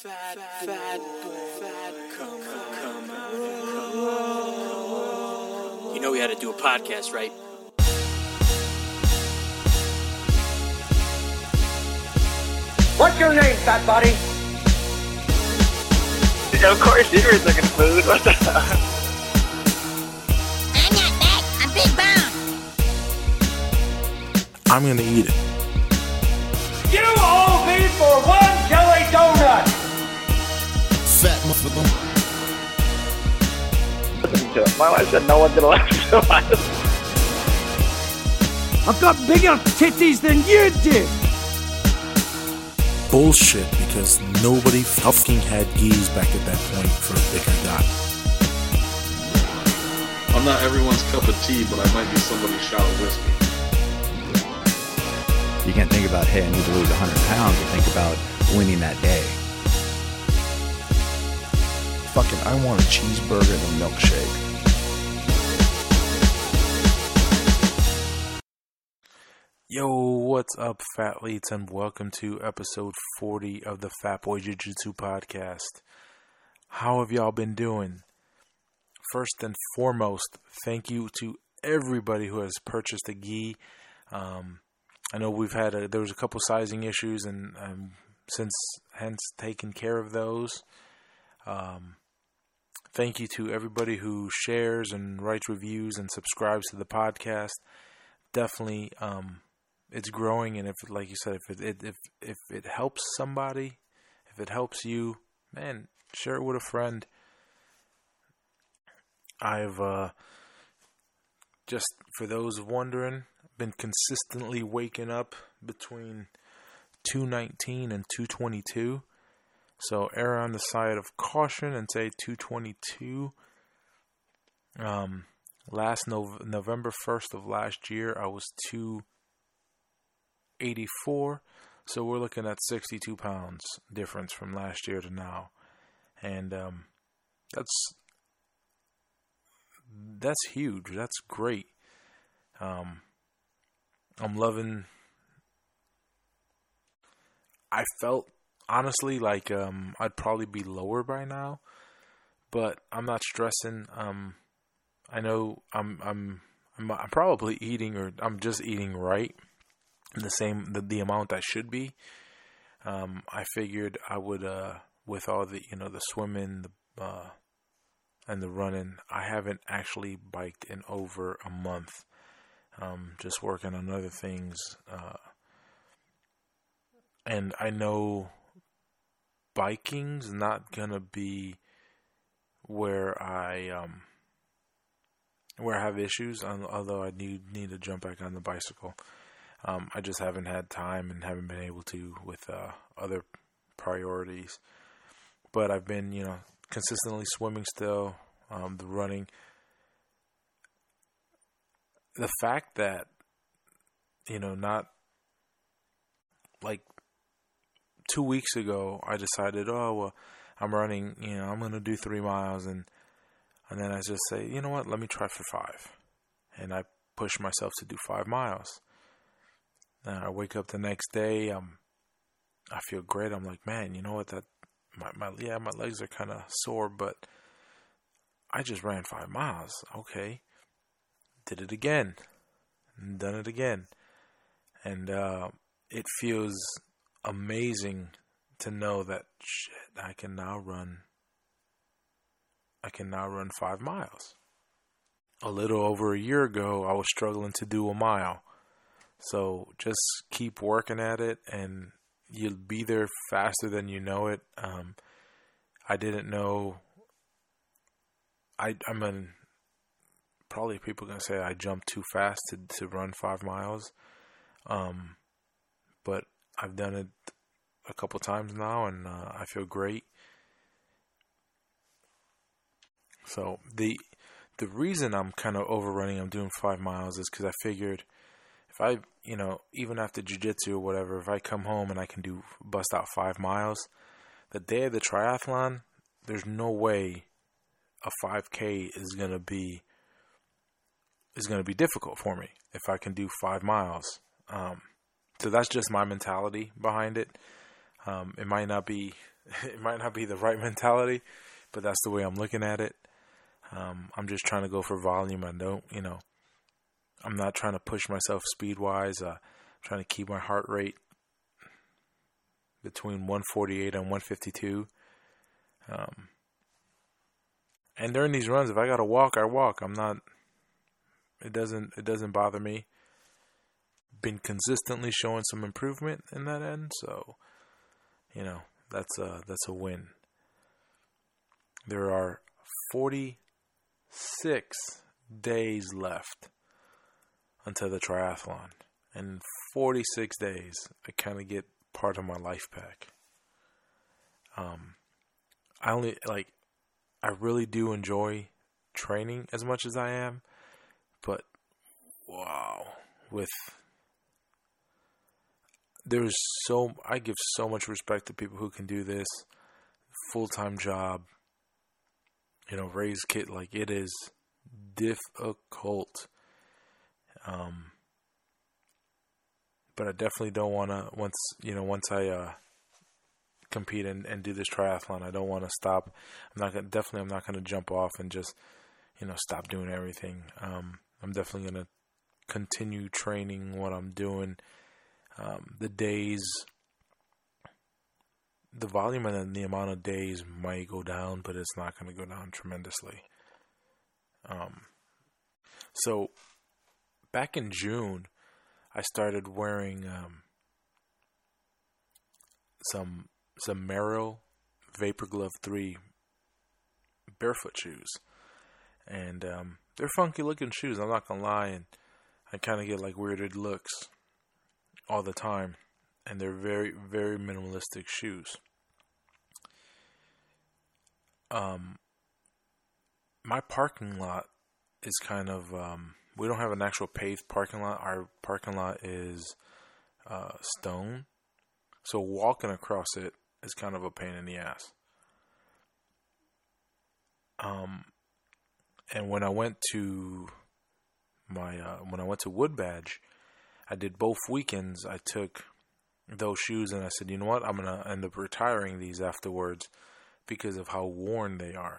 You know we had to do a podcast, right? What's your name, fat body? Of course, you were looking food. What the hell? I'm not fat. I'm big boned. I'm gonna eat it. You owe me for one jelly donut! Fat motherfucker. Listen to it. My wife said no one's gonna listen to us. I've got bigger titties than you do! Bullshit, because nobody fucking had geese back at that point for a bigger guy. I'm not everyone's cup of tea, but I might be somebody's shot of whiskey. You can't think about, hey, I need to lose 100 pounds, and think about winning that day. Fucking, I want a cheeseburger and a milkshake. Yo, what's up, fatleets, and welcome to episode 40 of the Fat Boy Jiu-Jitsu podcast. How have y'all been doing? First and foremost, thank you to everybody who has purchased a gi. I know there was a couple sizing issues, and since hence taken care of those. Thank you to everybody who shares and writes reviews and subscribes to the podcast. Definitely, it's growing, and if, like you said, if it helps somebody, if it helps you, man, share it with a friend. I've just, for those wondering, been consistently waking up between 219 and 222. So err on the side of caution and say 222. Last November 1st of last year, I was 284. So we're looking at 62 pounds difference from last year to now. And that's huge. That's great. I'm loving. I felt honestly like I'd probably be lower by now, but I'm not stressing. I know I'm probably eating, or I'm just eating right, the amount I should be. I figured I would with all the the swimming, and the running. I haven't actually biked in over a month. Just working on other things. And I know biking's not gonna be where I have issues, although I need to jump back on the bicycle. I just haven't had time and haven't been able to with other priorities. But I've been, consistently swimming still, the running. The fact that, not like 2 weeks ago, I decided, I'm running, I'm going to do 3 miles. And then I just say, you know what, let me try for 5. And I push myself to do 5 miles. And I wake up the next day, I feel great. I'm like, man, you know what, my legs are kind of sore, but I just ran 5 miles. Okay. Did it again, and done it again, and it feels amazing to know that I can now run 5 miles. A little over a year ago, I was struggling to do a mile. So just keep working at it, and you'll be there faster than you know it. I didn't know. Probably people are going to say I jumped too fast to run 5 miles. But I've done it a couple times now, and I feel great. So the reason I'm kind of overrunning, I'm doing 5 miles, is because I figured if I, even after jiu-jitsu or whatever, if I come home and I can bust out 5 miles, the day of the triathlon, there's no way a 5K is going to be difficult for me if I can do 5 miles. So that's just my mentality behind it. It might not be the right mentality, but that's the way I'm looking at it. I'm just trying to go for volume. I'm not trying to push myself speed-wise. I'm trying to keep my heart rate between 148 and 152. And during these runs, if I gotta walk, I walk. It doesn't bother me. Been consistently showing some improvement in that end, so that's a win. There are 46 days left until the triathlon, and in 46 days, I kind of get part of my life back. I really do enjoy training as much as I am, but wow, I give so much respect to people who can do this full-time job, raise kids. Like, it is difficult. But I definitely don't want to, once I compete and do this triathlon, I don't want to stop. I'm not going to jump off and just, stop doing everything. I'm definitely going to continue training what I'm doing. The volume and the amount of days might go down, but it's not going to go down tremendously. So back in June, I started wearing some Merrell Vapor Glove 3 barefoot shoes, and they're funky looking shoes. I'm not gonna lie, and I kind of get like weirded looks all the time, and they're very, very minimalistic shoes. My parking lot is kind of we don't have an actual paved parking lot. Our parking lot is stone, so walking across it is kind of a pain in the ass. And when I went to Wood Badge, I did both weekends. I took those shoes and I said, you know what, I'm gonna end up retiring these afterwards because of how worn they are.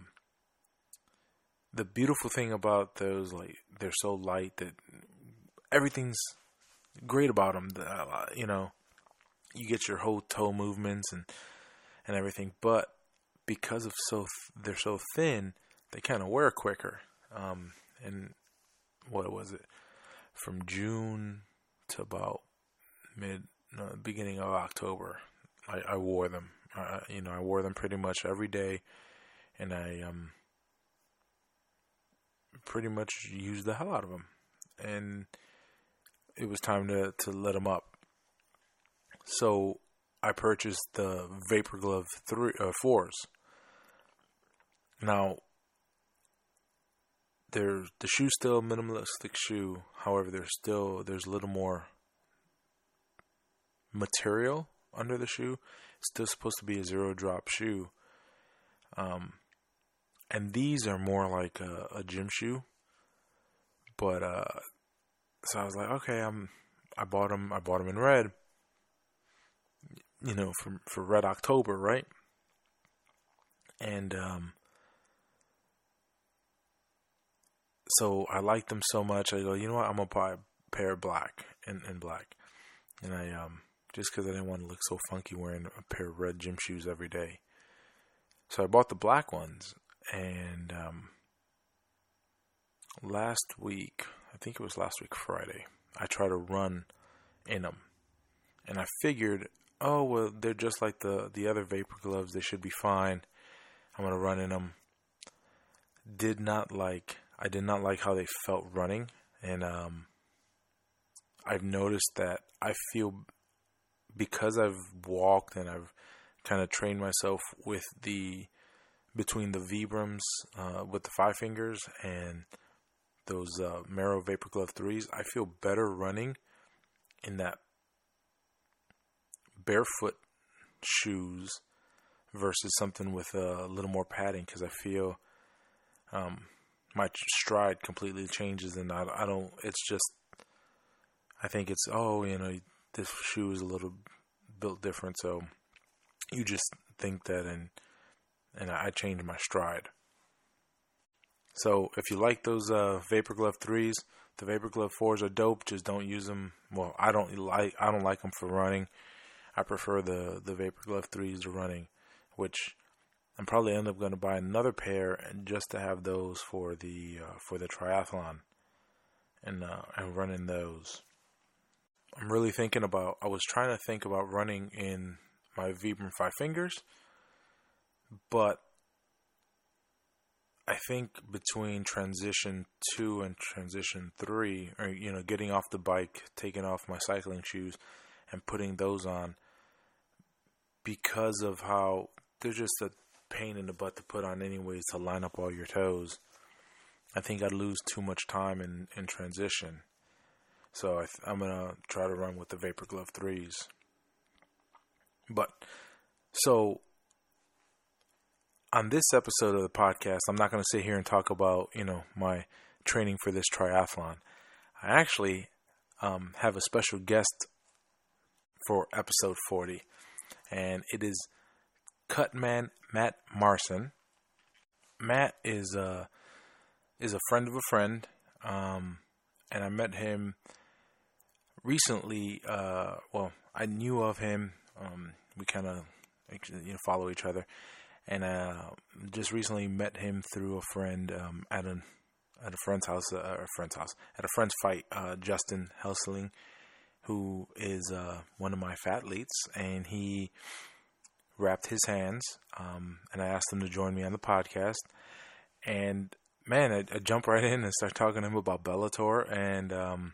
The beautiful thing about those, like, they're so light that everything's great about them. You get your whole toe movements and everything, but because they're so thin, they kind of wear quicker. And what was it? From June to about beginning of October, I wore them. I wore them pretty much every day, and I pretty much used the hell out of them. And it was time to let them up. So I purchased the Vapor Glove 4s. Now, the shoe's still a minimalistic shoe. However, there's a little more material under the shoe. It's still supposed to be a zero drop shoe. And these are more like a gym shoe. But so I was like, okay, I bought them in red. For Red October, right? And so I liked them so much. I go, you know what? I'm gonna buy a pair of black and black. And I just because I didn't want to look so funky wearing a pair of red gym shoes every day. So I bought the black ones, and last week, I think it was last week Friday, I tried to run in them, and I figured, oh well, they're just like the other Vapor Gloves. They should be fine. I'm gonna run in them. I did not like how they felt running, and I've noticed that I feel, because I've walked and I've kind of trained myself with between the Vibrams with the 5 fingers and those Merrell Vapor Glove 3s, I feel better running in that barefoot shoes versus something with a little more padding, because I feel my stride completely changes, and I don't, it's just, I think it's, this shoe is a little built different, so you just think that, and I changed my stride. So if you like those Vapor Glove 3s, the Vapor Glove 4s are dope. Just don't use them. Well, I don't like them for running. I prefer the Vapor Glove 3s to running, which I'm probably end up going to buy another pair just to have those for the triathlon and running those. I'm really thinking about. I was trying to think about running in my Vibram 5 Fingers, but I think between transition 2 and transition 3, or getting off the bike, taking off my cycling shoes, and putting those on, because of how they're just a pain in the butt to put on anyways to line up all your toes. I think I'd lose too much time in transition. So I'm going to try to run with the Vapor Glove 3s. But, so, on this episode of the podcast, I'm not going to sit here and talk about, my training for this triathlon. I actually have a special guest for episode 40. And it is Cutman Matt Marson. Matt is a friend of a friend, and I met him recently. I knew of him. We kind of follow each other, and just recently met him through a friend at a friend's house, at a friend's fight. Justin Helsling, who is one of my fatletes, and he wrapped his hands, and I asked him to join me on the podcast. And man, I jumped right in and started talking to him about Bellator, and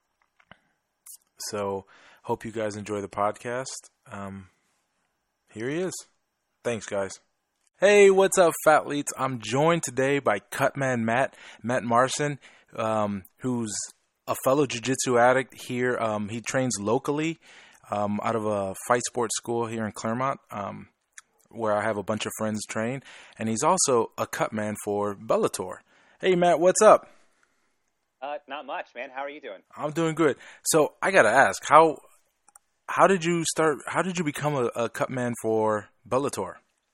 so hope you guys enjoy the podcast. Here he is. Thanks, guys. Hey, what's up, fatleets? I'm joined today by Cutman Matt Marson, who's a fellow jiu-jitsu addict here. He trains locally out of a fight sports school here in Claremont, where I have a bunch of friends train. And he's also a cut man for Bellator. Hey, Matt, what's up? Not much, man. How are you doing? I'm doing good. So I got to ask, how did you start? How did you become a cut man for Bellator?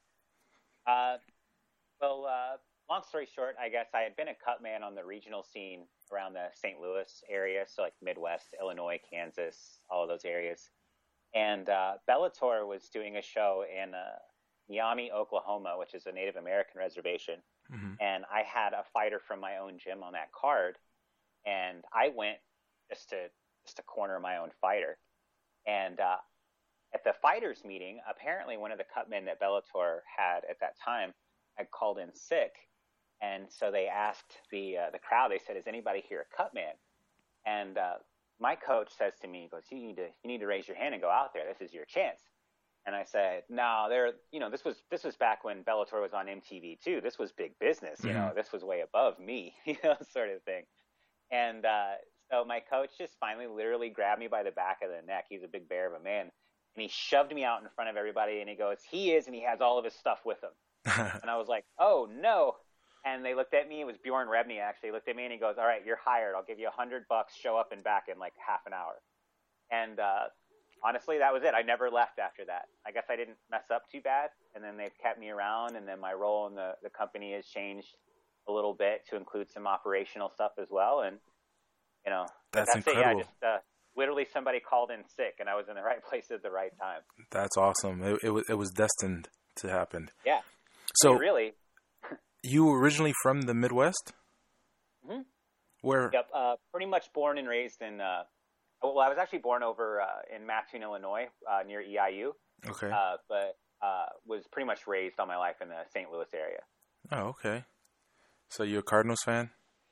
Long story short, I guess I had been a cut man on the regional scene around the St. Louis area, so like Midwest, Illinois, Kansas, all of those areas. And Bellator was doing a show in Miami, Oklahoma, which is a Native American reservation. Mm-hmm. And I had a fighter from my own gym on that card, and I went just to corner my own fighter. And at the fighters meeting, apparently one of the cut men that Bellator had at that time had called in sick. And so they asked the crowd, they said, is anybody here a cut man? And my coach says to me, he goes, you need to raise your hand and go out there. This is your chance. And I said, no, this was back when Bellator was on MTV too. This was big business, mm-hmm. This was way above me, sort of thing. And so my coach just finally literally grabbed me by the back of the neck. He's a big bear of a man. And he shoved me out in front of everybody, and he goes, and he has all of his stuff with him. And I was like, oh, no. And they looked at me. It was Bjorn Rebney, actually. He looked at me, and he goes, all right, you're hired. I'll give you $100. Show up and back in like half an hour. And honestly, that was it. I never left after that. I guess I didn't mess up too bad. And then they've kept me around, and then my role in the company has changed a little bit to include some operational stuff as well. And, that's incredible. It. Yeah, just literally somebody called in sick, and I was in the right place at the right time. That's awesome. It was destined to happen. Yeah. So really, you were originally from the Midwest? Mm-hmm. Where? Yep. Pretty much born and raised in. I was actually born over in Mattoon, Illinois, near EIU. Okay. But was pretty much raised all my life in the St. Louis area. Oh, okay. So you're a Cardinals fan?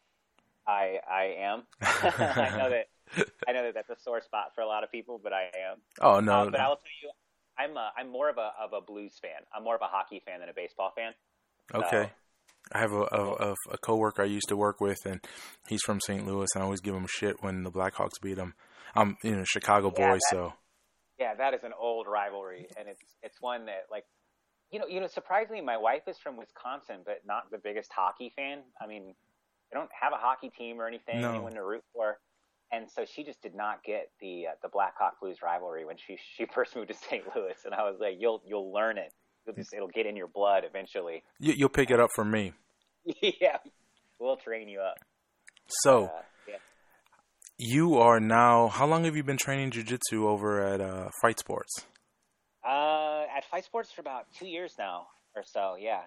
I am. I know that that's a sore spot for a lot of people, but I am. Oh no! But I will tell you, I'm more of a Blues fan. I'm more of a hockey fan than a baseball fan. Okay. So. I have a coworker I used to work with, and he's from St. Louis, and I always give him shit when the Blackhawks beat him. I'm Chicago boy, so. Yeah, that is an old rivalry, and it's one that surprisingly, my wife is from Wisconsin, but not the biggest hockey fan. I mean, they don't have a hockey team or anything, anyone to root for. And so she just did not get the Blackhawk Blues rivalry when she first moved to St. Louis. And I was like, you'll learn it. It'll get in your blood eventually. You'll pick it up from me. Yeah, we'll train you up. So, yeah. You are now, how long have you been training jiu-jitsu over at Fight Sports? At Fight Sports for about 2 years now or so, yeah.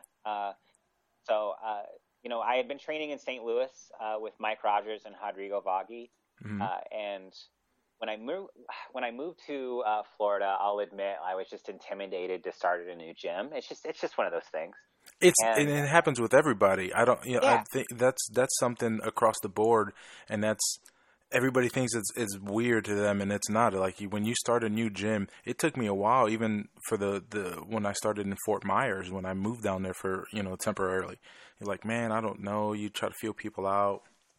I had been training in St. Louis with Mike Rogers and Rodrigo Vaghi. Mm-hmm. And when I moved to Florida, I'll admit I was just intimidated to start at a new gym. It's just one of those things. And it happens with everybody. I think that's something across the board, and that's everybody thinks it's weird to them, and it's not. Like when you start a new gym, it took me a while, even for the when I started in Fort Myers, when I moved down there for temporarily. You're like, man, I don't know. You try to feel people out.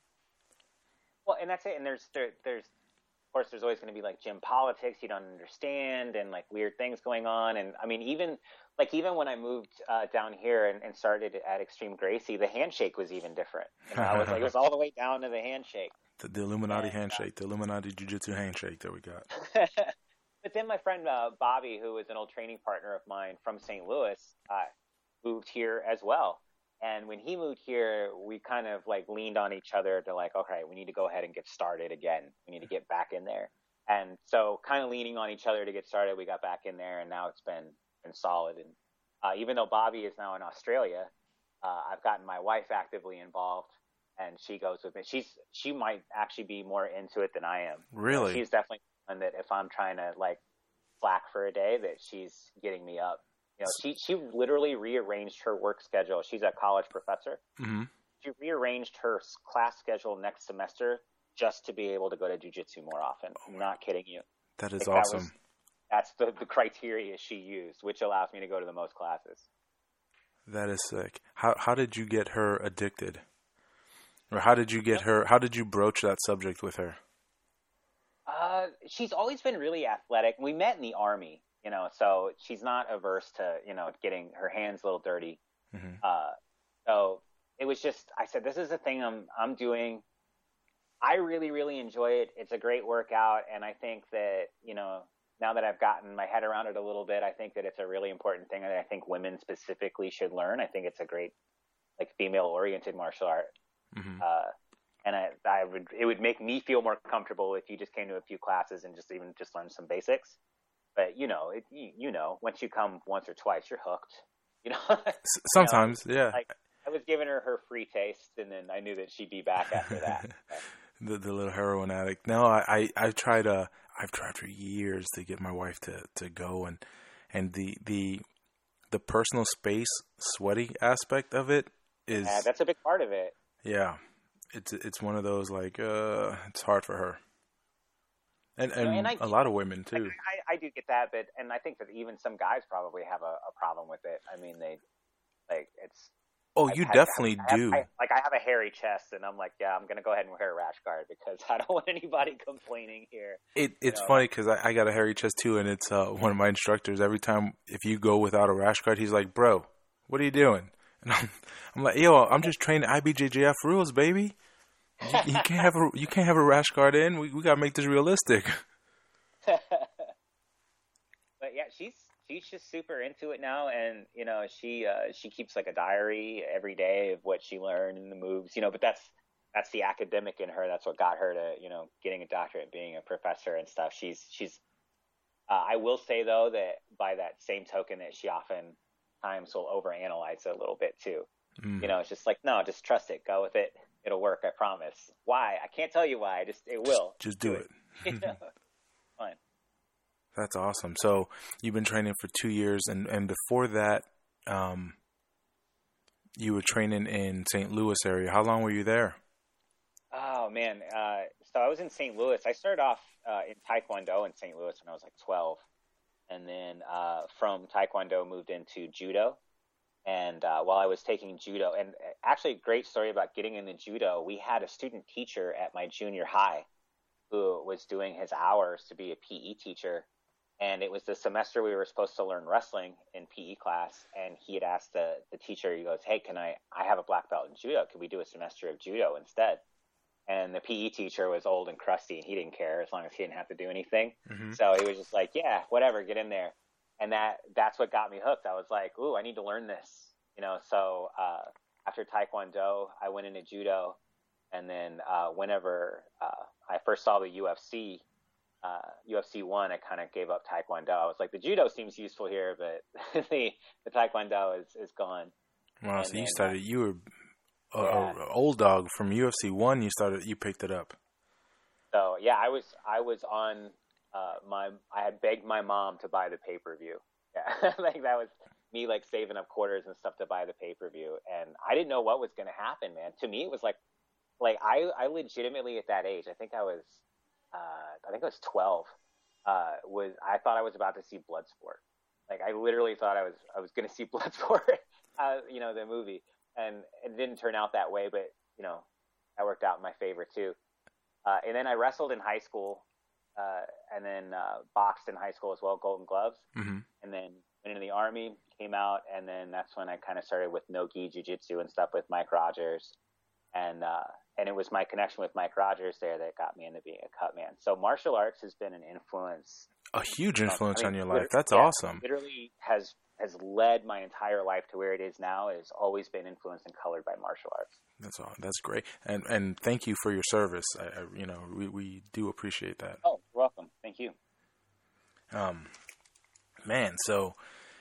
Well, and that's it. And there's of course there's always going to be like gym politics you don't understand, and like weird things going on. And I mean, even when I moved down here and started at Extreme Gracie, the handshake was even different. It was all the way down to the handshake. The Illuminati handshake, the Illuminati Jiu-Jitsu handshake that we got. But then my friend Bobby, who was an old training partner of mine from St. Louis, moved here as well. And when he moved here, we kind of like leaned on each other to like, okay, we need to go ahead and get started again. We need to get back in there. And so kind of leaning on each other to get started, we got back in there, and now it's been solid. And even though Bobby is now in Australia, I've gotten my wife actively involved, and she goes with me. She might actually be more into it than I am. Really? She's definitely one that if I'm trying to like slack for a day, that she's getting me up. She literally rearranged her work schedule. She's a college professor. Mm-hmm. She rearranged her class schedule next semester just to be able to go to jiu-jitsu more often. I'm not kidding you. That is awesome. That's the criteria she used, which allows me to go to the most classes. That is sick. How did you get her addicted? Or how did you broach that subject with her? She's always been really athletic. We met in the Army, so she's not averse to, getting her hands a little dirty. Mm-hmm. So it was just, I said, this is the thing I'm doing. I really, really enjoy it. It's a great workout. And I think that, now that I've gotten my head around it a little bit, I think that it's a really important thing that I think women specifically should learn. I think it's a great, like, female-oriented martial art. Mm-hmm. And it would make me feel more comfortable if you just came to a few classes and just learn some basics. But once you come once or twice, you're hooked. Sometimes, yeah. Like, I was giving her free taste, and then I knew that she'd be back after that. The little heroin addict. No, I've tried for years to get my wife to go, and the personal space, sweaty aspect of it is that's a big part of it. Yeah, it's one of those like it's hard for her, and a lot of women too. I do get that, but I think that even some guys probably have a problem with it. I mean, it's. Oh, you definitely do. I have a hairy chest, and I'm like, yeah, I'm going to go ahead and wear a rash guard because I don't want anybody complaining here. It's funny because I got a hairy chest too, and it's one of my instructors. Every time if you go without a rash guard, he's like, bro, what are you doing? And I'm like, yo, I'm just training IBJJF rules, baby. You can't have a rash guard in. We got to make this realistic. But yeah, she's just super into it now, and she keeps like a diary every day of what she learned and the moves, but that's the academic in her. That's what got her to getting a doctorate, being a professor and stuff. She's I will say though that by that same token that she oftentimes will overanalyze it a little bit too. It's just like, no, just trust it, go with it, it'll work, I promise. Why? I can't tell you why, it will. Just do it. Fine. That's awesome. So you've been training for 2 years, and before that, you were training in St. Louis area. How long were you there? Oh man, so I was in St. Louis. I started off in Taekwondo in St. Louis when I was like 12, and then from Taekwondo moved into Judo. And while I was taking Judo, and actually a great story about getting into Judo, we had a student teacher at my junior high who was doing his hours to be a PE teacher. And it was the semester we were supposed to learn wrestling in PE class. And he had asked the teacher, he goes, hey, I have a black belt in Judo. Could we do a semester of Judo instead? And the PE teacher was old and crusty, and he didn't care as long as he didn't have to do anything. So he was just like, yeah, whatever, get in there. And that's what got me hooked. I was like, ooh, I need to learn this. So after Taekwondo, I went into judo. And then whenever I first saw the UFC 1, I kind of gave up Taekwondo. I was like, the judo seems useful here, but the Taekwondo is gone. Wow, and so then, you were an old dog from UFC 1. You picked it up. So yeah, I was on I had begged my mom to buy the pay-per-view. Yeah, like that was me like saving up quarters and stuff to buy the pay-per-view, and I didn't know what was going to happen, man. To me, it was like I legitimately at that age, I think I was 12. I thought I was about to see Bloodsport. Like I literally thought I was going to see Bloodsport, the movie, and it didn't turn out that way. But that worked out in my favor too. And then I wrestled in high school, and then boxed in high school as well, Golden Gloves, and then went into the Army, came out, and then that's when I kind of started with no-gi jiu-jitsu and stuff with Mike Rogers, and it was my connection with Mike Rogers there that got me into being a cut man. So martial arts has been an influence, a huge influence on your life. That's awesome. Literally has led my entire life to where it is now. It has always been influenced and colored by martial arts. That's great, and thank you for your service. We do appreciate that. Oh, you're welcome. Thank you. Man, so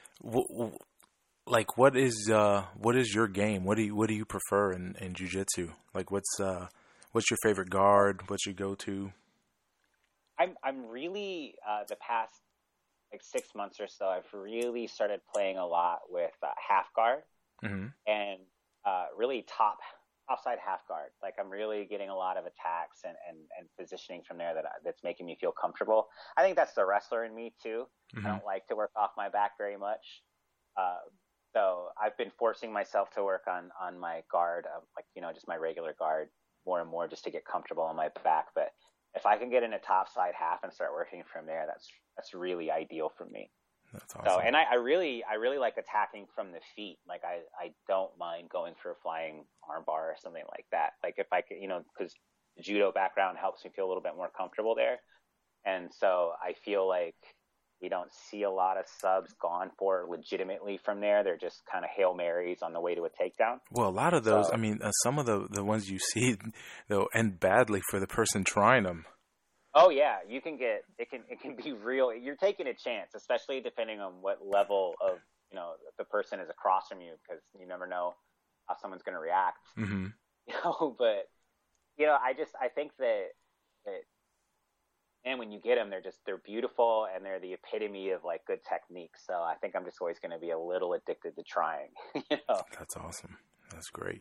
what is your game? What do you prefer in jiu-jitsu? Like what's your favorite guard? What's your go-to? I'm really the past 6 months or so, I've really started playing a lot with half guard and really top side half guard. Like I'm really getting a lot of attacks and positioning from there that's making me feel comfortable. I think that's the wrestler in me too. I don't like to work off my back very much. So I've been forcing myself to work on my guard, just my regular guard more and more just to get comfortable on my back. But if I can get in a top side half and start working from there, that's really ideal for me. That's awesome. So, and I really like attacking from the feet. Like I don't mind going for a flying armbar or something like that. Like if I could, because the judo background helps me feel a little bit more comfortable there. And so I feel like we don't see a lot of subs gone for legitimately from there. They're just kind of Hail Marys on the way to a takedown. Well, a lot of those, some of the ones you see, they'll end badly for the person trying them. Oh yeah, you can get it can be real. You're taking a chance, especially depending on what level of the person is across from you, because you never know how someone's going to react. But I think that and when you get them, they're beautiful and they're the epitome of like good technique. So I think I'm just always going to be a little addicted to trying. That's awesome. That's great.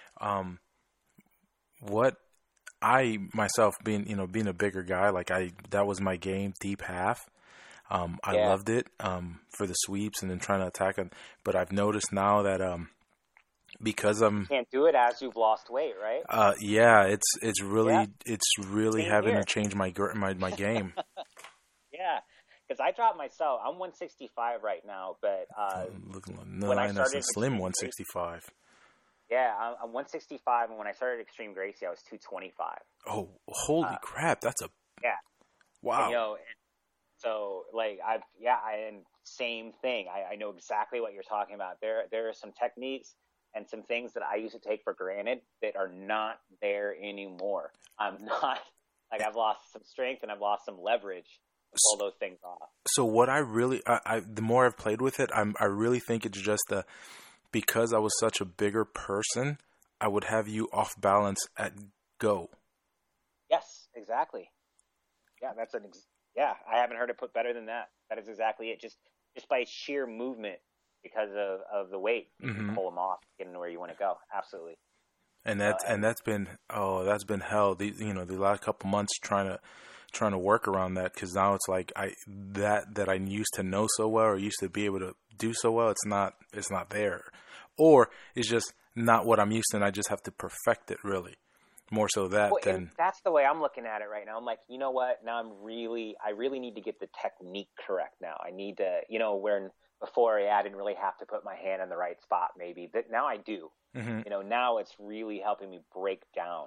What I myself being a bigger guy, that was my game, deep half. I loved it for the sweeps and then trying to attack them. But I've noticed now that because you can't do it as you've lost weight, right? Yeah, it's really having to change my game. Yeah, because I dropped myself. I'm 165 right now, but when I started slim 165. Yeah, I'm 165, and when I started Extreme Gracie, I was 225. Oh, holy crap! That's wow. So and same thing. I know exactly what you're talking about. There are some techniques and some things that I used to take for granted that are not there anymore. I'm not I've lost some strength and I've lost some leverage to pull those things off. So what I really, the more I've played with it, I really think it's just because I was such a bigger person, I would have you off balance at go. Yes, exactly. Yeah, I haven't heard it put better than that. That is exactly it. Just by sheer movement, because of the weight, you can pull them off, get into where you want to go. Absolutely. And that's been hell. The last couple months trying to work around that, because now it's like that I used to know so well or used to be able to do so well. It's not there, or it's just not what I'm used to, and I just have to perfect it really. More so than that's the way I'm looking at it right now. I'm like, you know what? Now I really need to get the technique correct now. I need to, where before I didn't really have to put my hand in the right spot maybe, but now I do. Now it's really helping me break down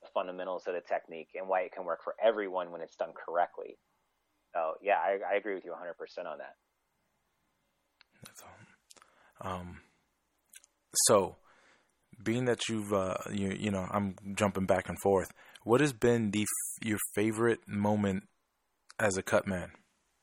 the fundamentals of the technique and why it can work for everyone when it's done correctly. So yeah, I agree with you 100% on that. That's all. So, being that you've, I'm jumping back and forth. What has been your favorite moment as a cut man?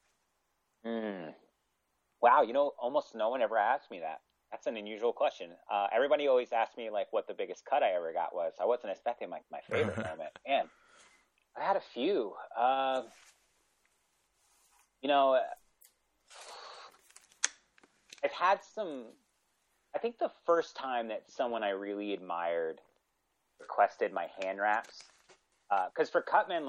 Wow, almost no one ever asked me that. That's an unusual question. Everybody always asks me like what the biggest cut I ever got was. I wasn't expecting my favorite moment. Man, I had a few. I've had some. I think the first time that someone I really admired requested my hand wraps, because for cutmen,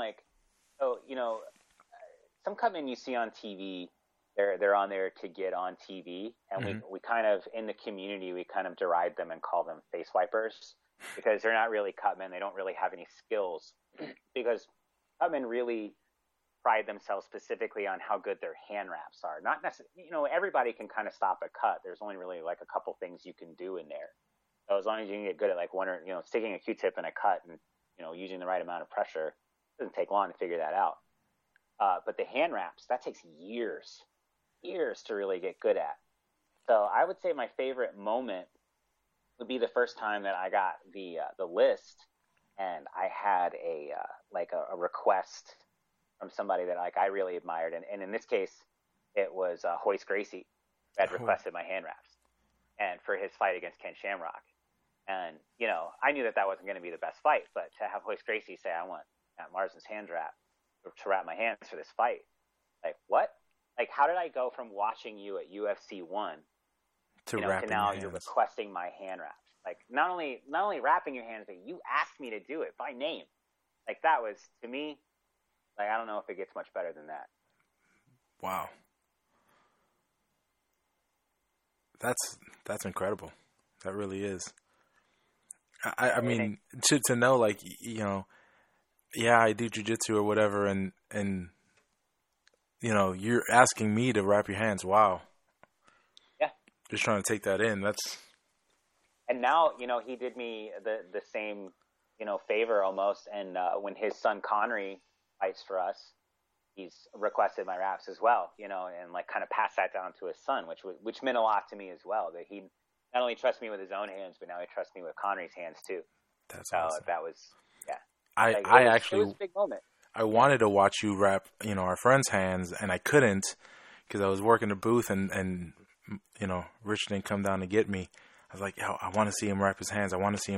some cutmen you see on TV, they're on there to get on TV, and we kind of, in the community, we kind of deride them and call them face wipers, because they're not really cutmen. They don't really have any skills, because cutmen really pride themselves specifically on how good their hand wraps are. Not necessarily, everybody can kind of stop a cut. There's only really like a couple things you can do in there. So as long as you can get good at like sticking a Q-tip in a cut and, using the right amount of pressure, it doesn't take long to figure that out. But the hand wraps, that takes years to really get good at. So I would say my favorite moment would be the first time that I got the list, and I had a request from somebody that I really admired, and in this case, it was Royce Gracie that requested my hand wraps, and for his fight against Ken Shamrock. And I knew that wasn't going to be the best fight, but to have Royce Gracie say, "I want Matt Marsden's hand wrap to wrap my hands for this fight," like what? Like, how did I go from watching you at UFC 1 to now you're requesting my hand wraps? Like, not only wrapping your hands, but you asked me to do it by name. Like, that was, to me, like, I don't know if it gets much better than that. Wow. That's incredible. That really is. I mean, to know, like, yeah, I do jiu-jitsu or whatever, and you're asking me to wrap your hands. Wow. Yeah. Just trying to take that in. And now, he did me the same, favor almost. And when his son Connery fights for us, he's requested my wraps as well, and like kind of passed that down to his son, which meant a lot to me as well, that he not only trusts me with his own hands, but now he trusts me with Connery's hands too. That's awesome. That was, yeah. It was a big moment. I wanted to watch you wrap, our friend's hands, and I couldn't because I was working the booth, and Rich didn't come down to get me. I was like, I want to see him wrap his hands.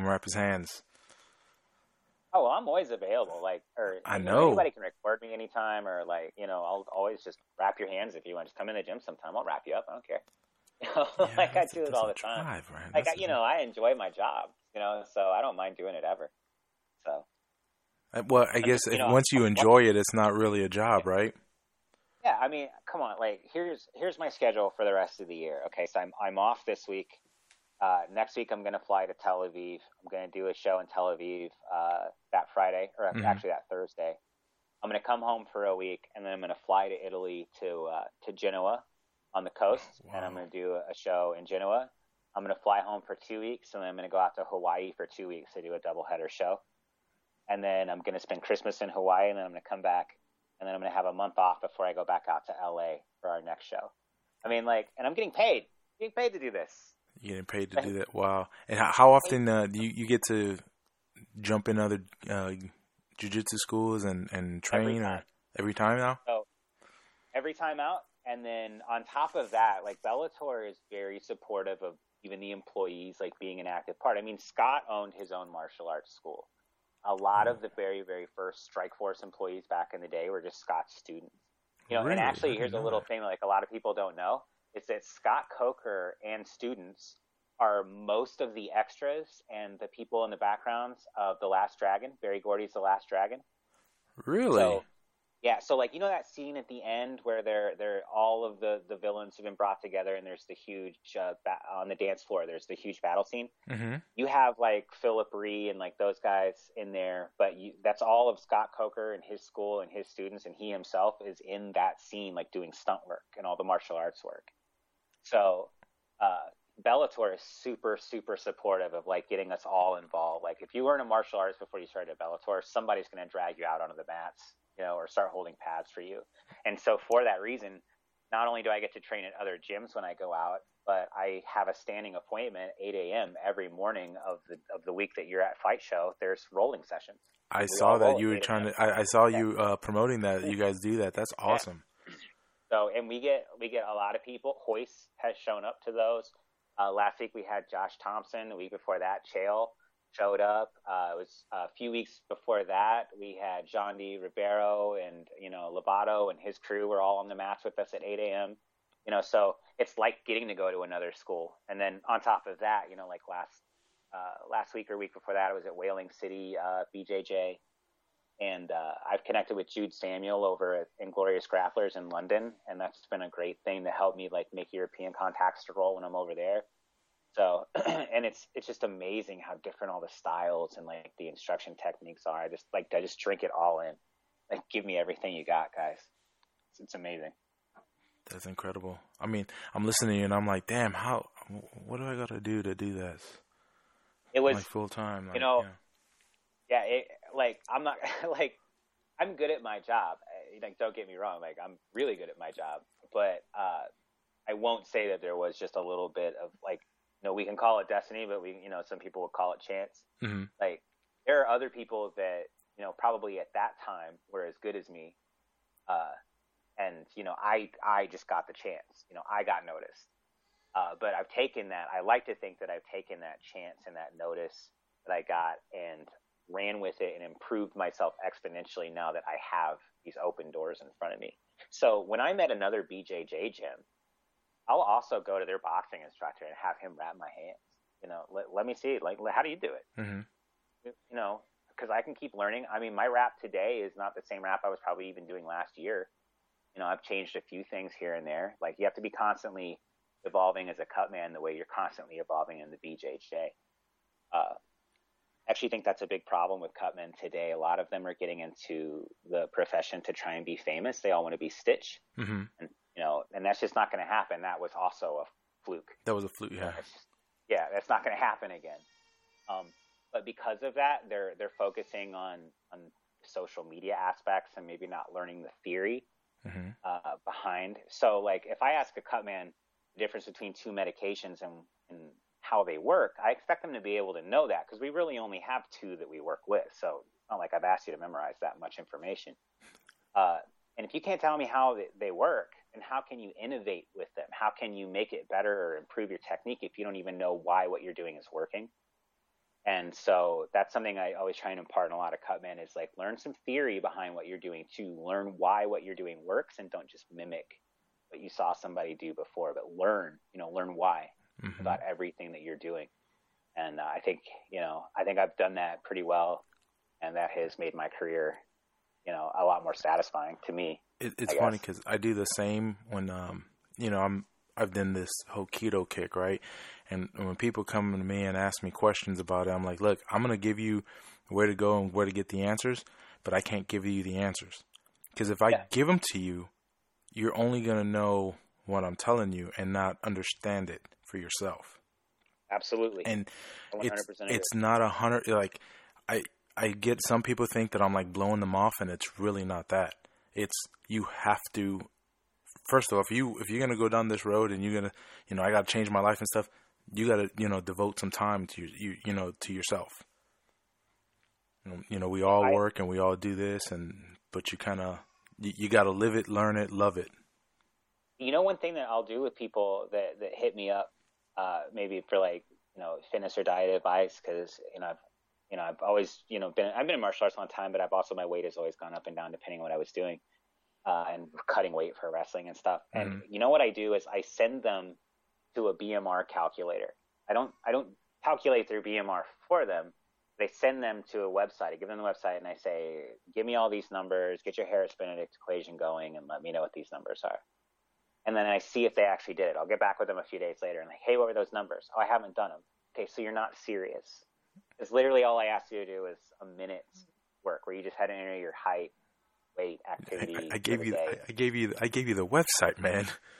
Oh, well, I'm always available. I know anybody can record me anytime, or I'll always just wrap your hands if you want. Just come in the gym sometime. I'll wrap you up. I don't care. I do it all the time. Right? I enjoy my job. So I don't mind doing it ever. So. Well, I guess once you enjoy it, it's not really a job, right? Yeah, I mean, come on. Here's my schedule for the rest of the year. Okay, so I'm off this week. Next week, I'm going to fly to Tel Aviv. I'm going to do a show in Tel Aviv that Friday, or actually that Thursday. I'm going to come home for a week, and then I'm going to fly to Italy to Genoa on the coast, and I'm going to do a show in Genoa. I'm going to fly home for 2 weeks, and then I'm going to go out to Hawaii for 2 weeks to do a doubleheader show. And then I'm going to spend Christmas in Hawaii, and then I'm going to come back, and then I'm going to have a month off before I go back out to LA for our next show. I mean, and I'm getting paid. To do this. You're getting paid to do that? Wow. And how often do you get to jump in other jiu-jitsu schools and train? Every time now? So, every time out. And then on top of that, Bellator is very supportive of even the employees, being an active part. I mean, Scott owned his own martial arts school. A lot of the very, very first Strikeforce employees back in the day were just Scott's students. Really? And actually, here's a little thing a lot of people don't know, is that Scott Coker and students are most of the extras and the people in the backgrounds of The Last Dragon, Barry Gordy's The Last Dragon. Really? So, yeah, so that scene at the end where they're all of the villains have been brought together, and there's the huge on the dance floor. There's the huge battle scene. Mm-hmm. You have Philip Ree and those guys in there, but that's all of Scott Coker and his school and his students, and he himself is in that scene, doing stunt work and all the martial arts work. So Bellator is super, super supportive of like getting us all involved. Like if you weren't a martial artist before you started Bellator, somebody's going to drag you out onto the mats, you know, or start holding pads for you. And so for that reason, not only do I get to train at other gyms when I go out, but I have a standing appointment at 8 a.m. every morning of the week that you're at Fight Show. There's rolling sessions. I saw that you were trying to. I saw you promoting that. You guys do that. That's awesome. Yeah. So, and we get a lot of people. Hoist has shown up to those. Last week we had Josh Thompson. The week before that, Chael showed up. It was a few weeks before that we had John D. Ribeiro and Lobato and his crew were all on the mats with us at 8 a.m. So it's like getting to go to another school. And then on top of that, like last week or week before that, I was at Whaling City BJJ, and I've connected with Jude Samuel over at Inglorious Grapplers in London, and that's been a great thing to help me like make European contacts to roll when I'm over there. So, and it's just amazing how different all the styles and like the instruction techniques are. I just drink it all in. Like, give me everything you got, guys. It's amazing. That's incredible. I mean, I'm listening to you and I'm like, damn, what do I got to do this? It was like full time. Like, I'm not like, I'm good at my job. Like, don't get me wrong. Like, I'm really good at my job, but I won't say that there was just a little bit of like, we can call it destiny, but some people would call it chance. Mm-hmm. Like, there are other people that, probably at that time were as good as me. And, I just got the chance, I got noticed. But I've taken that. I like to think that I've taken that chance and that notice that I got and ran with it and improved myself exponentially now that I have these open doors in front of me. So when I'm at another BJJ gym, I'll also go to their boxing instructor and have him wrap my hands. Let me see, like, how do you do it? Mm-hmm. Because I can keep learning. I mean, my wrap today is not the same wrap I was probably even doing last year. I've changed a few things here and there. Like, you have to be constantly evolving as a cut man the way you're constantly evolving in the BJJ. I actually think that's a big problem with cut men today. A lot of them are getting into the profession to try and be famous. They all want to be Stitch. Mm-hmm. And, and that's just not going to happen. That was also a fluke. That was a fluke, yeah. That's not going to happen again. But because of that, they're focusing on social media aspects and maybe not learning the theory behind. So, like, if I ask a cut man the difference between two medications and how they work, I expect them to be able to know that, because we really only have two that we work with. So it's not like I've asked you to memorize that much information. And if you can't tell me how they work, and how can you innovate with them? How can you make it better or improve your technique if you don't even know why what you're doing is working? And so that's something I always try and impart in a lot of cut men, is like, learn some theory behind what you're doing to learn why what you're doing works, and don't just mimic what you saw somebody do before, but learn why about everything that you're doing. And I think I've done that pretty well, and that has made my career, a lot more satisfying to me. It's funny because I do the same when, I've done this whole keto kick, right? And when people come to me and ask me questions about it, I'm like, look, I'm going to give you where to go and where to get the answers, but I can't give you the answers. Because if I give them to you, you're only going to know what I'm telling you and not understand it for yourself. Absolutely. And 100% it's not 100, like, I get some people think that I'm like blowing them off, and it's really not that. It's, you have to, first of all, if you're going to go down this road and you're going to, I got to change my life and stuff, you got to, devote some time to to yourself. We all work and we all do this, but you kind of, you got to live it, learn it, love it. One thing that I'll do with people that hit me up, maybe for like, fitness or diet advice, because, I've always, I've been in martial arts a long time, but I've also, my weight has always gone up and down depending on what I was doing, and cutting weight for wrestling and stuff. And what I do is I send them to a BMR calculator. I don't calculate their BMR for them. They send them to a website. I give them the website and I say, give me all these numbers, get your Harris-Benedict equation going, and let me know what these numbers are. And then I see if they actually did it. I'll get back with them a few days later and like, hey, what were those numbers? Oh, I haven't done them. Okay, so you're not serious. Because literally all I asked you to do is a minute's work where you just had to enter your height, weight, activity. I gave you the website, man.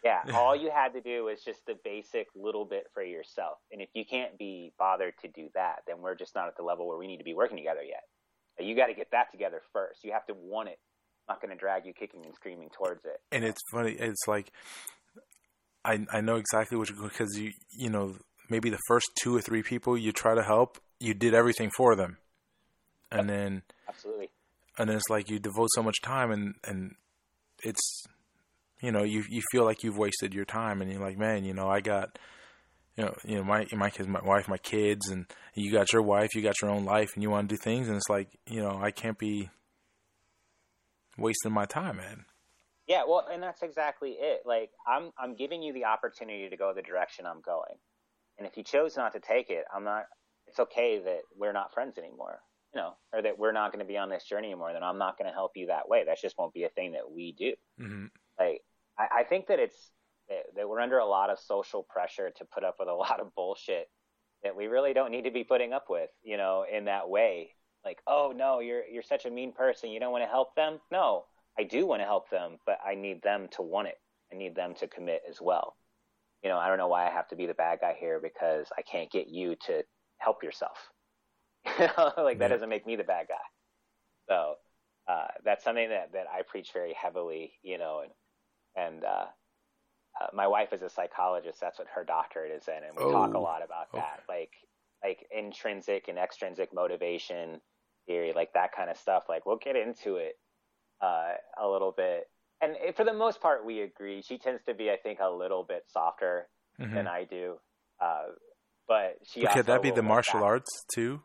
Yeah, all you had to do was just the basic little bit for yourself. And if you can't be bothered to do that, then we're just not at the level where we need to be working together yet. But you got to get that together first. You have to want it. I'm not going to drag you kicking and screaming towards it. And it's funny. It's like I know exactly what because you know maybe the first 2 or 3 people you try to help, you did everything for them, and then absolutely, and then it's like you devote so much time and it's. You know, you feel like you've wasted your time, and you're like, man, you know, I got, you know, my kids, my wife, my kids, and you got your wife, you got your own life, and you want to do things, and it's like, you know, I can't be wasting my time, man. Yeah, well, and that's exactly it. Like, I'm giving you the opportunity to go the direction I'm going, and if you chose not to take it, it's okay that we're not friends anymore, you know, or that we're not going to be on this journey anymore. Then I'm not going to help you that way. That just won't be a thing that we do. Mm-hmm. Like, I think that that we're under a lot of social pressure to put up with a lot of bullshit that we really don't need to be putting up with, you know, in that way. Like, oh no, you're such a mean person. You don't want to help them. No, I do want to help them, but I need them to want it. I need them to commit as well. You know, I don't know why I have to be the bad guy here because I can't get you to help yourself. You know, like that doesn't make me the bad guy. So that's something that I preach very heavily, you know, and my wife is a psychologist. That's what her doctorate is in. And we talk a lot about that, like intrinsic and extrinsic motivation theory, like that kind of stuff. Like we'll get into it a little bit. And for the most part, we agree. She tends to be, I think, a little bit softer than I do. But she could that be the martial arts too?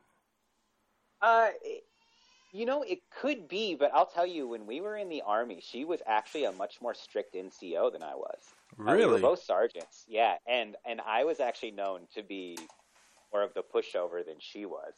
You know, it could be, but I'll tell you, when we were in the Army, she was actually a much more strict NCO than I was. Really? We were both sergeants, yeah, and I was actually known to be more of the pushover than she was.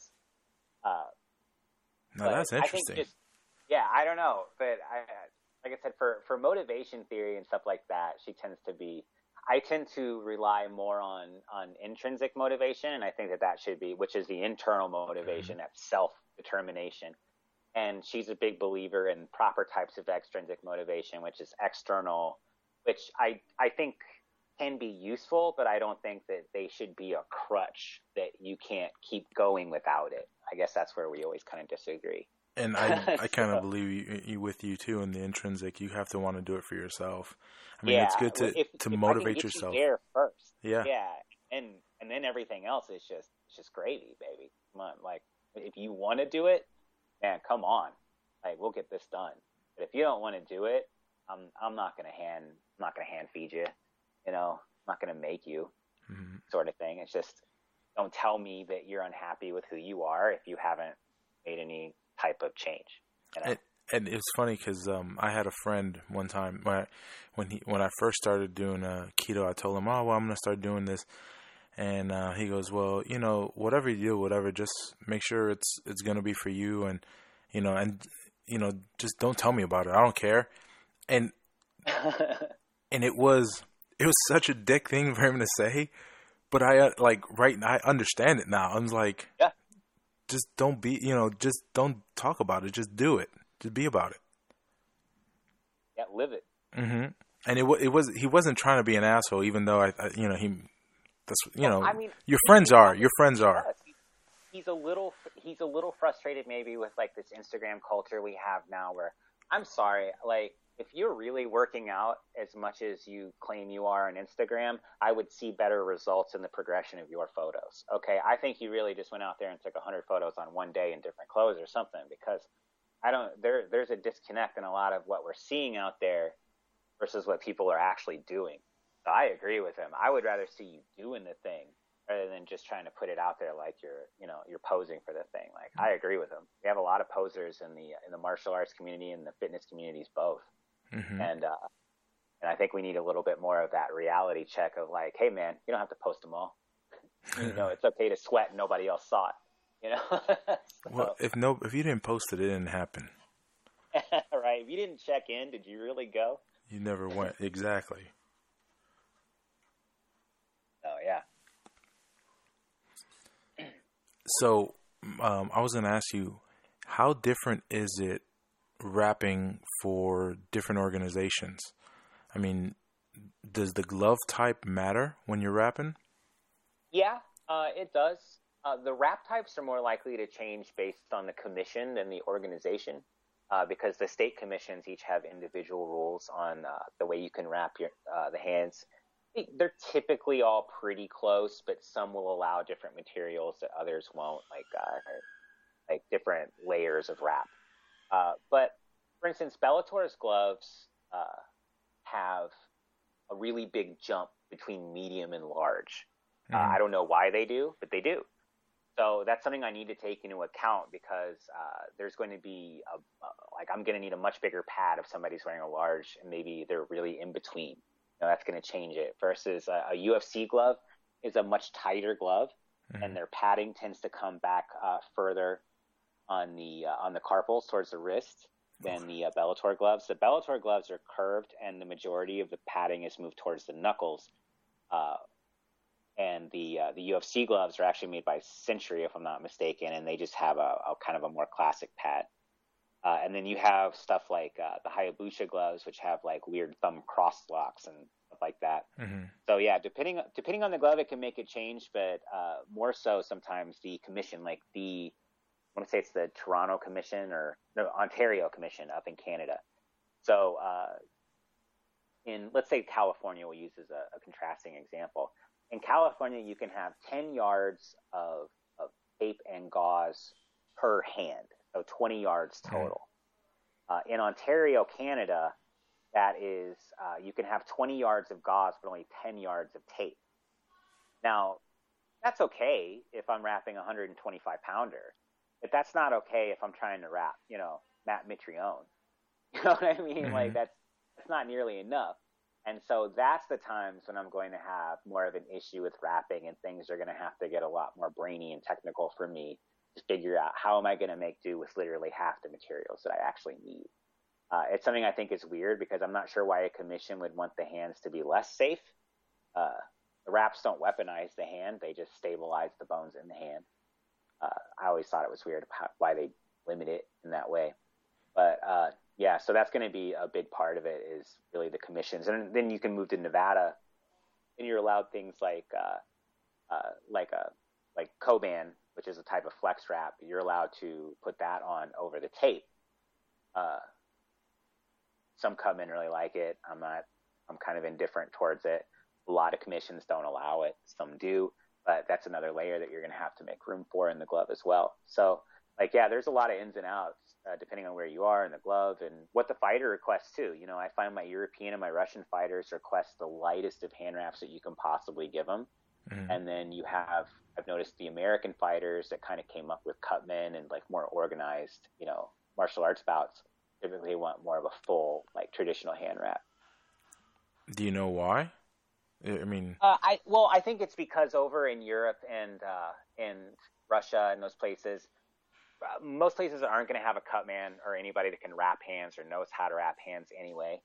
No, that's interesting. I don't know, but like I said, for motivation theory and stuff like that, she tends to be. I tend to rely more on intrinsic motivation, and I think that should be, which is the internal motivation, that self-determination. And she's a big believer in proper types of extrinsic motivation, which is external, which I think can be useful, but I don't think that they should be a crutch that you can't keep going without it. I guess that's where we always kind of disagree. And I kind of believe you with you too in the intrinsic. You have to want to do it for yourself. I mean, it's good to motivate yourself. You there first. Yeah. Yeah. And then everything else is just gravy, baby. Come on. Like, if you want to do it, man, come on. Like, we'll get this done. But if you don't want to do it, I'm not going to hand feed you, you know, I'm not going to make you sort of thing. It's just, don't tell me that you're unhappy with who you are if you haven't made any type of change. You know? And it's funny because I had a friend one time when I first started doing keto. I told him, "Oh, well, I'm going to start doing this," and he goes, "Well, you know, whatever you do, whatever, just make sure it's going to be for you, and you know, just don't tell me about it. I don't care." And and it was such a dick thing for him to say, but I understand it now. I'm like, yeah. Just don't just don't talk about it. Just do it. Just be about it. Yeah, live it. Mm-hmm. And he wasn't trying to be an asshole, even though your friends are. He's a little frustrated maybe with like this Instagram culture we have now, where I'm sorry, like if you're really working out as much as you claim you are on Instagram, I would see better results in the progression of your photos. Okay, I think you really just went out there and took 100 photos on one day in different clothes or something, because there's a disconnect in a lot of what we're seeing out there versus what people are actually doing. So I agree with him. I would rather see you doing the thing rather than just trying to put it out there like you're posing for the thing. Like, I agree with him. We have a lot of posers in the martial arts community and the fitness communities both. Mm-hmm. And I think we need a little bit more of that reality check of like, hey man, you don't have to post them all. You know, it's okay to sweat and nobody else saw it. You know. So, well, if you didn't post it, it didn't happen. Right. If you didn't check in, did you really go? You never went. Exactly. Oh yeah. So, I was going to ask you, how different is it rapping for different organizations? I mean, does the glove type matter when you're wrapping? Yeah, it does. The wrap types are more likely to change based on the commission than the organization, because the state commissions each have individual rules on the way you can wrap the hands. They're typically all pretty close, but some will allow different materials that others won't, like different layers of wrap. But for instance, Bellator's gloves have a really big jump between medium and large. I don't know why they do, but they do. So that's something I need to take into account, because there's going to be I'm going to need a much bigger pad if somebody's wearing a large, and maybe they're really in between. That's going to change it. Versus a UFC glove is a much tighter glove, and their padding tends to come back further on the carpals towards the wrist than the Bellator gloves. The Bellator gloves are curved, and the majority of the padding is moved towards the knuckles. And the UFC gloves are actually made by Century, if I'm not mistaken, and they just have a kind of a more classic pad. And then you have stuff like the Hayabusa gloves, which have like weird thumb cross locks and stuff like that. So yeah, depending on the glove, it can make it change, but more so sometimes the commission, like I want to say it's the Toronto Commission or no, Ontario Commission up in Canada. So in, let's say California, we'll use as a contrasting example. In California, you can have 10 yards of tape and gauze per hand, so 20 yards total. In Ontario, Canada, that is, you can have 20 yards of gauze, but only 10 yards of tape. Now, that's okay if I'm wrapping a 125-pounder, but that's not okay if I'm trying to wrap, Matt Mitrione. You know what I mean? Like, that's not nearly enough. And so that's the times when I'm going to have more of an issue with wrapping, and things are going to have to get a lot more brainy and technical for me to figure out how am I going to make do with literally half the materials that I actually need. It's something I think is weird, because I'm not sure why a commission would want the hands to be less safe. The wraps don't weaponize the hand. They just stabilize the bones in the hand. I always thought it was weird why they limit it in that way. But yeah, so that's going to be a big part of it, is really the commissions. And then you can move to Nevada, and you're allowed things like Coban, which is a type of flex wrap. You're allowed to put that on over the tape. Some cutmen really like it. I'm kind of indifferent towards it. A lot of commissions don't allow it. Some do, but that's another layer that you're going to have to make room for in the glove as well. So, there's a lot of ins and outs depending on where you are in the glove and what the fighter requests too. I find my European and my Russian fighters request the lightest of hand wraps that you can possibly give them. And then I've noticed the American fighters that kind of came up with cutmen and like more organized, martial arts bouts, typically want more of a full, like, traditional hand wrap. Do you know why? I mean, I think it's because over in Europe and in Russia and those places, most places aren't going to have a cut man or anybody that can wrap hands or knows how to wrap hands anyway.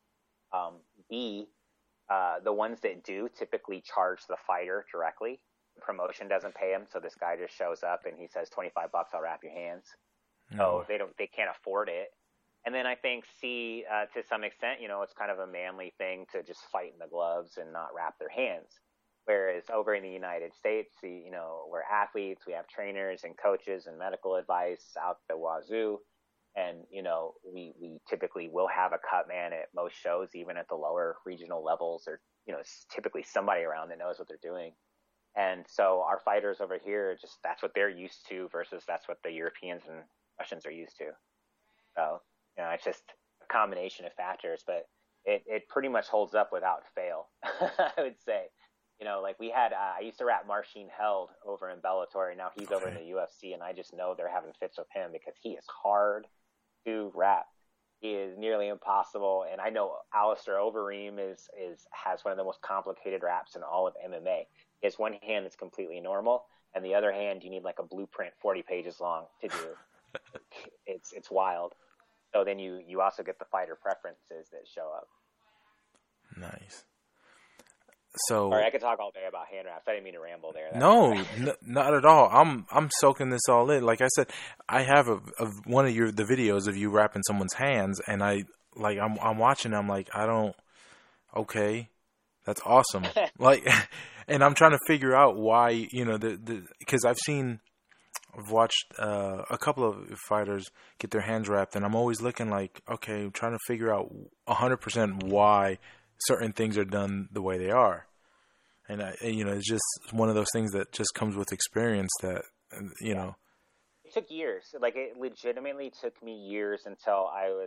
The ones that do typically charge the fighter directly. The promotion doesn't pay him, so this guy just shows up and he says, $25, I'll wrap your hands. So they can't afford it. And then I think to some extent, it's kind of a manly thing to just fight in the gloves and not wrap their hands. Whereas over in the United States, we're athletes, we have trainers and coaches and medical advice out the wazoo. And, we typically will have a cut man at most shows, even at the lower regional levels, or, typically somebody around that knows what they're doing. And so our fighters over here, that's what they're used to versus that's what the Europeans and Russians are used to. So, it's just a combination of factors, but it pretty much holds up without fail, I would say. We had, I used to wrap Marcin Held over in Bellator, and now he's over in the UFC, and I just know they're having fits with him because he is hard to wrap. He is nearly impossible, and I know Alistair Overeem has one of the most complicated wraps in all of MMA. He has one hand that's completely normal, and the other hand you need like a blueprint 40 pages long to do. It's wild. So then you also get the fighter preferences that show up. Nice. So, sorry, I could talk all day about hand wraps. I didn't mean to ramble there. No, not at all. I'm soaking this all in. Like I said, I have one of the videos of you wrapping someone's hands, and I'm watching. I'm like, okay, That's awesome. Like, and I'm trying to figure out why, because I've watched a couple of fighters get their hands wrapped, and I'm always looking like, okay, I'm trying to figure out 100% why certain things are done the way they are. And, it's just one of those things that just comes with experience that, It took years. Like, it legitimately took me years until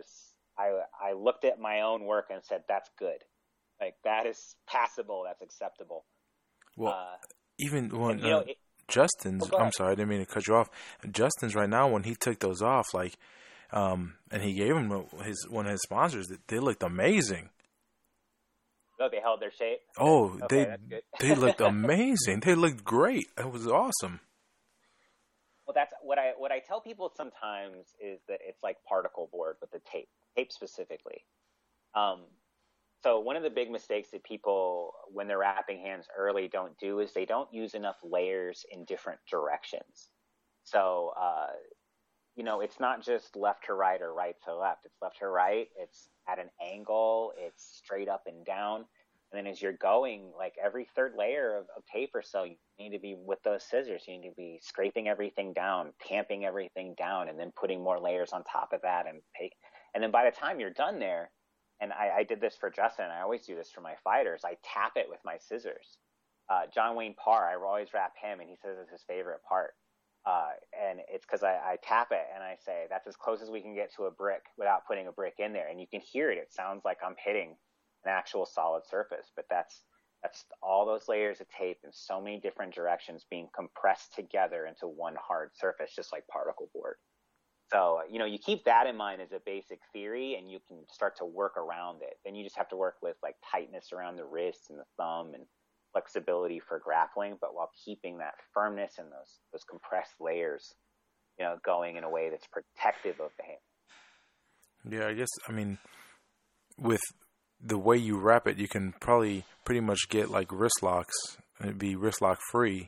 I looked at my own work and said, that's good. Like, that is passable. That's acceptable. Well, even when Justin's, I'm sorry, I didn't mean to cut you off. Justin's right now, when he took those off, like, and he gave him one of his sponsors, they looked amazing. Oh, they held their shape? Oh, okay, that's good. They looked amazing. They looked great. It was awesome. Well, that's what I tell people sometimes is that it's like particle board with the tape specifically. So one of the big mistakes that people, when they're wrapping hands early, don't do is they don't use enough layers in different directions. So, it's not just left to right or right to left. It's left to right. It's at an angle. It's straight up and down. And then as you're going, like every third layer of tape or so, you need to be, with those scissors, you need to be scraping everything down, tamping everything down, and then putting more layers on top of that. And then by the time you're done there, and I did this for Justin, I always do this for my fighters, I tap it with my scissors. John Wayne Parr, I always wrap him, and he says it's his favorite part. And it's because I tap it and I say, that's as close as we can get to a brick without putting a brick in there. And you can hear it. It sounds like I'm hitting an actual solid surface, but that's all those layers of tape in so many different directions being compressed together into one hard surface, just like particle board. So, you keep that in mind as a basic theory, and you can start to work around it. Then you just have to work with like tightness around the wrist and the thumb and flexibility for grappling, but while keeping that firmness and those compressed layers, going in a way that's protective of the hand. Yeah, I guess, with the way you wrap it, you can probably pretty much get like wrist locks, and it'd be wrist lock free.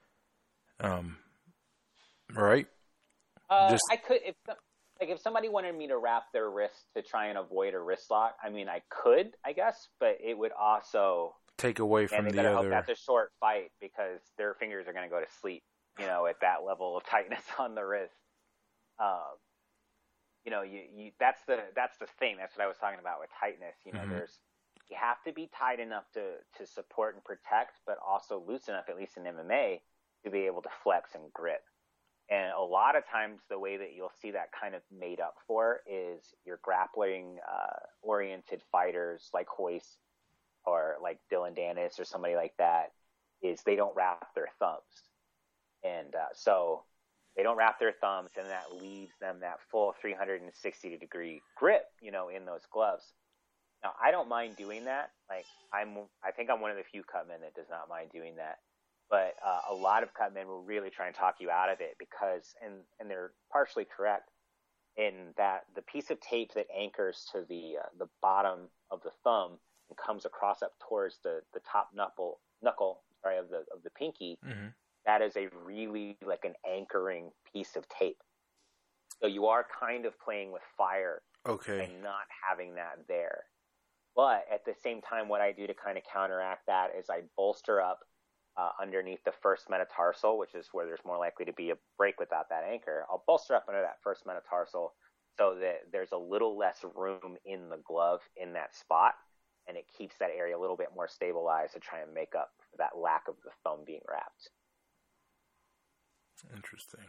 Right? I could, if somebody wanted me to wrap their wrist to try and avoid a wrist lock, I could, I guess, but it would also take away from the other. Hope that's a short fight because their fingers are going to go to sleep, at that level of tightness on the wrist. That's the thing. That's what I was talking about with tightness. You have to be tight enough to support and protect, but also loose enough, at least in MMA, to be able to flex and grip. And a lot of times the way that you'll see that kind of made up for is your grappling oriented fighters like Royce or like Dylan Dennis or somebody like that, is they don't wrap their thumbs. And so they don't wrap their thumbs, and that leaves them that full 360 degree grip, in those gloves. Now, I don't mind doing that. Like, I think I'm one of the few cutmen that does not mind doing that. But a lot of cutmen will really try and talk you out of it because, and they're partially correct, in that the piece of tape that anchors to the bottom of the thumb and comes across up towards the top knuckle of the pinky, mm-hmm. That is a really like an anchoring piece of tape. So you are kind of playing with fire, okay, and not having that there. But at the same time, what I do to kind of counteract that is I bolster up underneath the first metatarsal, which is where there's more likely to be a break without that anchor. I'll bolster up under that first metatarsal so that there's a little less room in the glove in that spot, and it keeps that area a little bit more stabilized to try and make up for that lack of the thumb being wrapped. Interesting.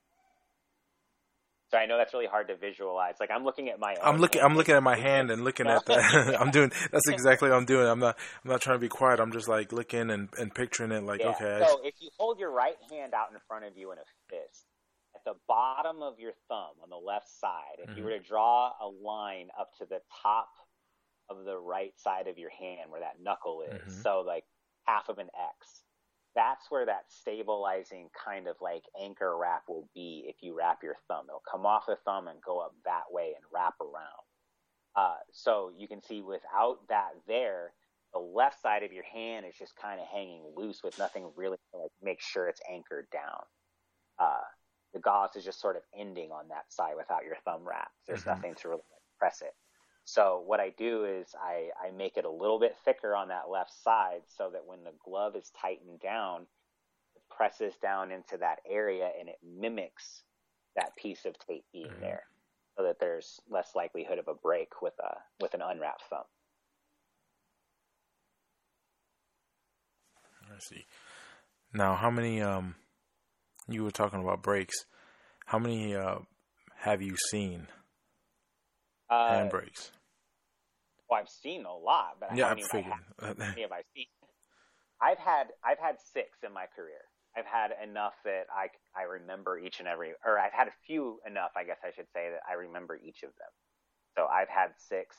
So I know that's really hard to visualize. Like I'm looking at my I'm looking at my hand and looking at that. That's exactly what I'm doing. I'm not trying to be quiet. I'm just like looking and picturing it like, okay. So if you hold your right hand out in front of you in a fist, at the bottom of your thumb on the left side, if you were to draw a line up to the top of the right side of your hand where that knuckle is, so like half of an X, that's where that stabilizing kind of like anchor wrap will be if you wrap your thumb. It'll come off the thumb and go up that way and wrap around. So you can see without that there, the left side of your hand is just kind of hanging loose with nothing really to like make sure it's anchored down. The gauze is just sort of ending on that side without your thumb wrapped. There's nothing to really like press it. So what I do is I make it a little bit thicker on that left side so that when the glove is tightened down, it presses down into that area and it mimics that piece of tape being there, so that there's less likelihood of a break with an unwrapped thumb. I see. Now, how many, you were talking about breaks, how many have you seen? Hand breaks. Well, I've seen a lot, but yeah, how I figured. How many have I seen? I've had 6 in my career. I've had enough that I remember each and every, or I've had a few enough, I guess I should say, that I remember each of them. So I've had 6.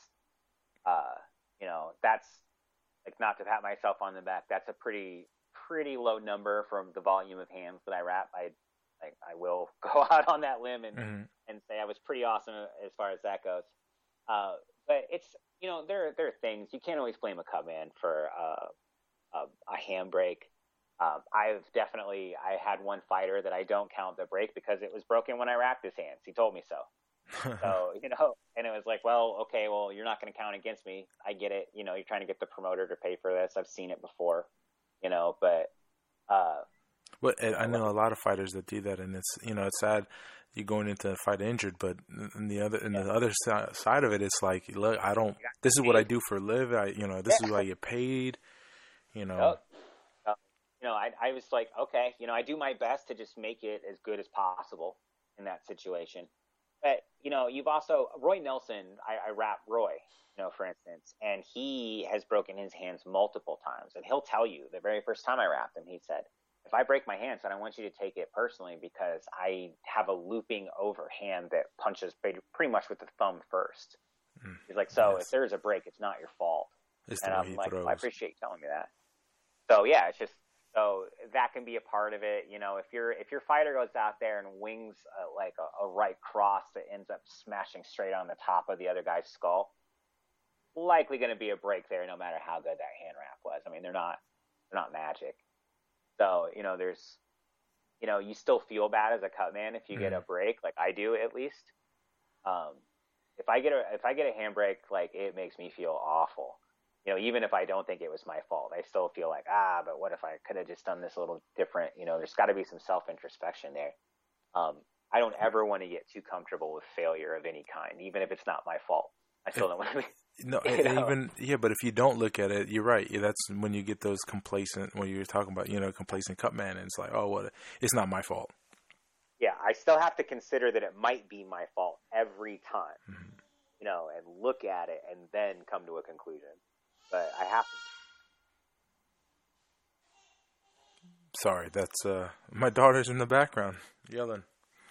That's like, not to pat myself on the back, that's a pretty low number from the volume of hands that I wrap. I will go out on that limb and say I was pretty awesome as far as that goes. But it's, there are things you can't always blame a cut man for a handbrake. I had one fighter that I don't count the break because it was broken when I wrapped his hands. He told me so. So, and it was like, well, okay, well, you're not going to count against me. I get it. You're trying to get the promoter to pay for this. I've seen it before, but, well, I know a lot of fighters that do that, and it's it's sad you're going into a fight injured, but the other side of it, it's like, look, this is what I do for a living. This is what I get paid. I was like, okay, I do my best to just make it as good as possible in that situation. But you've also Roy Nelson. I wrap Roy, for instance, and he has broken his hands multiple times, and he'll tell you the very first time I wrapped him, he said, if I break my hands, I don't want you to take it personally because I have a looping overhand that punches pretty much with the thumb first. He's like, so if there's a break, it's not your fault. And I'm like, well, I appreciate you telling me that. So yeah, it's just, so that can be a part of it. If your fighter goes out there and wings a right cross that ends up smashing straight on the top of the other guy's skull, likely going to be a break there, no matter how good that hand wrap was. I mean, they're not magic. So, there's, you still feel bad as a cut man if you get a break, like I do at least. If I get a hand break, like, it makes me feel awful. Even if I don't think it was my fault, I still feel like, but what if I could have just done this a little different? There's got to be some self-introspection there. I don't ever want to get too comfortable with failure of any kind, even if it's not my fault. I still don't want to be. No, but if you don't look at it, you're right. That's when you get those complacent, when you're talking about, complacent cut man, and it's like, it's not my fault. Yeah, I still have to consider that it might be my fault every time, and look at it and then come to a conclusion. But I have to. Sorry, that's my daughter's in the background yelling.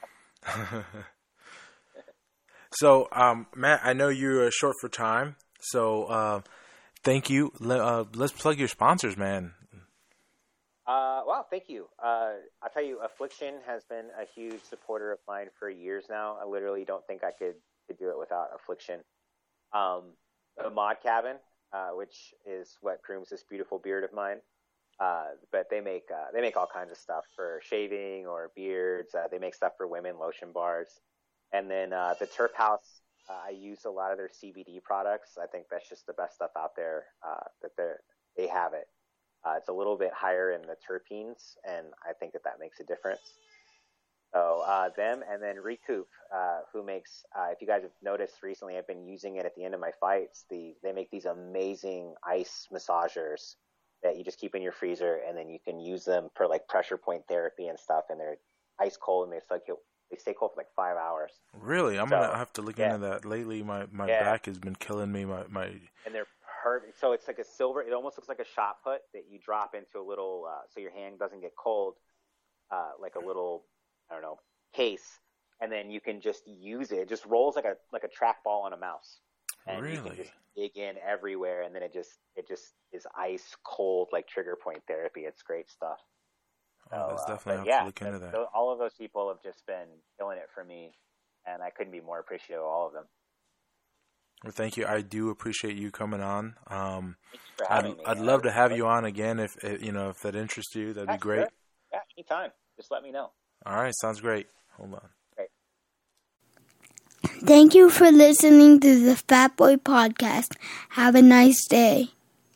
So, Matt, I know you're short for time, so thank you. Let's plug your sponsors, man. Well, thank you. I'll tell you, Affliction has been a huge supporter of mine for years now. I literally don't think I could do it without Affliction. The Mod Cabin, which is what grooms this beautiful beard of mine. But they make all kinds of stuff for shaving or beards. They make stuff for women, lotion bars. And then the Terp House, I use a lot of their CBD products. I think that's just the best stuff out there that they have it. It's a little bit higher in the terpenes, and I think that makes a difference. So them, and then Recoup, who makes, if you guys have noticed recently, I've been using it at the end of my fights. They make these amazing ice massagers that you just keep in your freezer, and then you can use them for like pressure point therapy and stuff, and they're ice cold, and they stay cold for like 5 hours. Really? I'm going to have to look into that. Lately, my back has been killing me. And they're perfect. So it's like a silver, it almost looks like a shot put that you drop into a little, so your hand doesn't get cold, like a little, I don't know, case. And then you can just use it. It just rolls like a trackball on a mouse. And really? You can just dig in everywhere, and then it just is ice cold, like trigger point therapy. It's great stuff. Oh, that's definitely have to look into that. So all of those people have just been killing it for me, and I couldn't be more appreciative of all of them. Well, thank you. I do appreciate you coming on. Thank you for having me. I'd love to have you on again if that interests you. That'd be great. Sure. Yeah, anytime. Just let me know. All right, sounds great. Hold on. Thank you for listening to the Fat Boy Podcast. Have a nice day.